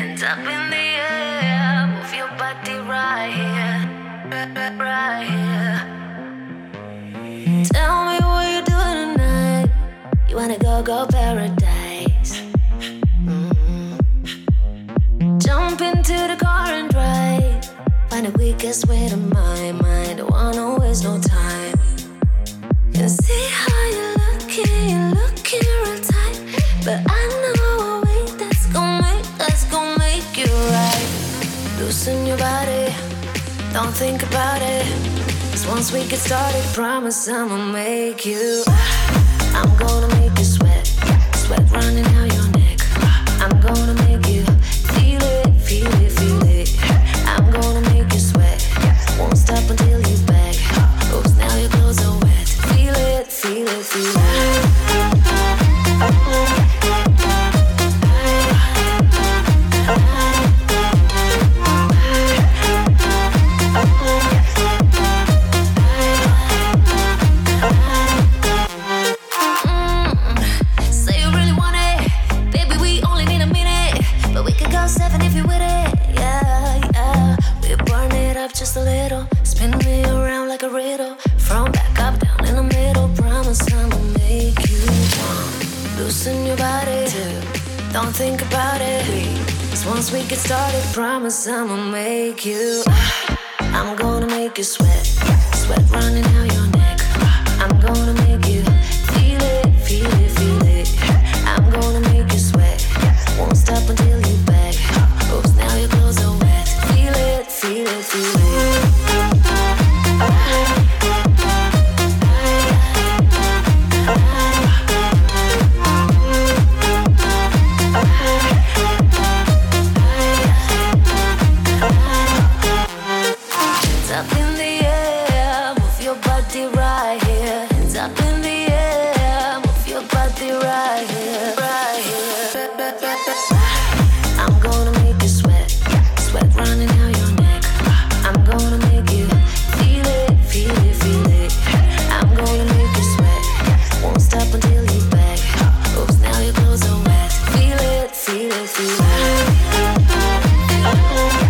hands up in the air, move your body right here, right here. Tell me what you're doing tonight. You wanna go paradise? Jump into the car and drive. Find the quickest way to my mind. Don't wanna waste no time. Can see how you're looking real tight, but I know a way that's gonna make you right. Loosen your body, don't think about it. 'Cause once we get started, promise I'ma make you. I'm gonna make you sweat, sweat running down your neck. I'm gonna make you feel it, feel it, feel it. I'm gonna make you sweat, won't stop until you beg. Oops, now your clothes are wet. Feel it, feel it, feel it. Say you really want it, baby, we only need a minute, but we could go 7 if you're with it. Yeah, yeah, we burn it up just a little, spin me around like a riddle, from back up, down in the middle. Promise I'ma make you want. Loosen your body, don't think about it. 'Cause once we get started, promise I'ma make you. I'm gonna make you sweat, sweat running down your neck. I'm gonna make you feel it, feel it, feel it. I'm gonna make you sweat, won't stop until you beg. Oops, now your clothes are wet. Feel it, feel it, feel it. Up in the air, move your body right here. Hands up in the air, move your body right here, right here. I'm gonna make you sweat, sweat running down your neck. I'm gonna make you feel it, feel it, feel it. I'm gonna make you sweat, won't stop until you beg. Oops, now your clothes are wet. Feel it, feel it, feel it.